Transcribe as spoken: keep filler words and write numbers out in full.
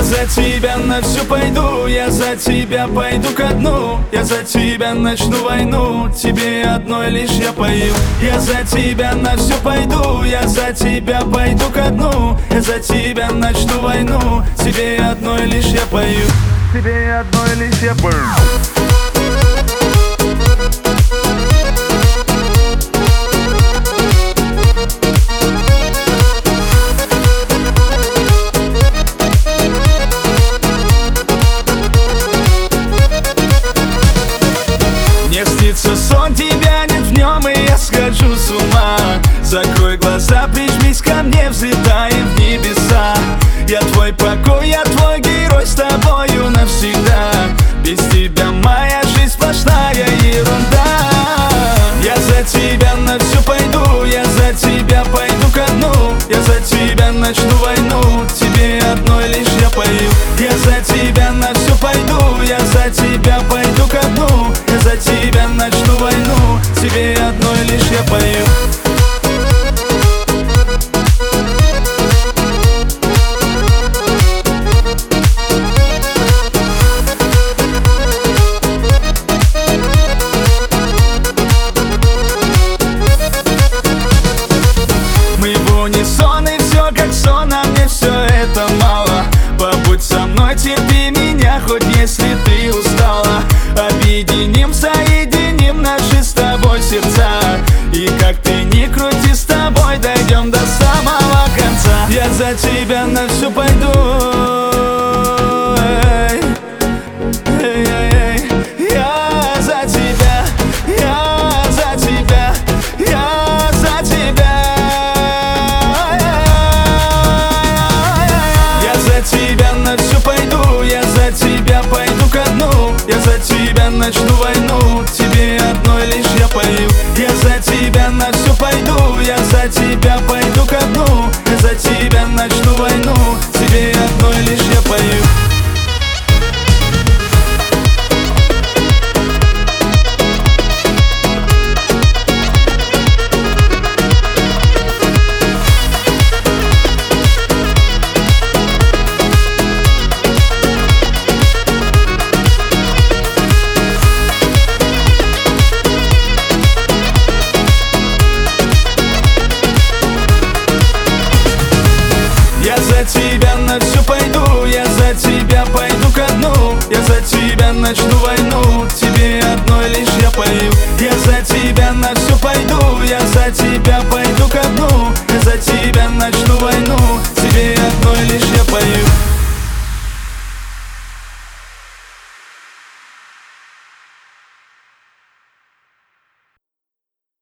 за тебя на всю пойду, я за тебя пойду ко дну. Я за тебя начну войну, тебе одной лишь я пою. Я за тебя на всю пойду, я за тебя пойду ко дну. Я за тебя начну войну, тебе одной лишь я пою. Тебе одной лишь я пою. Сон, тебя нет в нем, и я схожу с ума. Закрой глаза, прижмись ко мне, взлетаем в небеса. Я твой покой, я твой герой, с тобою навсегда. Без тебя моя жизнь сплошная ерунда. Я за тебя на всю пойду, я за тебя пойду ко дну. Я за тебя начну войну, тебе одной лишь я пою. Я за тебя на всю пойду, я за тебя пойду ко дну. Я за тебя начну войну, тебе одной лишь я пою. Мы в унисон, и все как сон, а мне все это мало. Побудь со мной, терпи меня, хоть если ты устала. Объединим, соединим наши с тобой сердца. И как ты ни крути, с тобой дойдем до самого конца. Я за тебя на всю пойду. Эй, эй, эй, эй. Я за тебя, я за тебя, я за тебя. Я за тебя на всю пойду, я за тебя пойду ко дну. Я за тебя начну войну, тебе одной лишь я пою. Я за тебя на всю пойду, я за тебя пойду ко дну. Я за тебя начну войну, тебе одной лишь я пою. Я за тебя на всю пойду, я за тебя пойду ко дну. Я за тебя начну войну, тебе одной лишь я пою. Я за тебя на всю пойду, я за тебя пойду ко дну. Я за тебя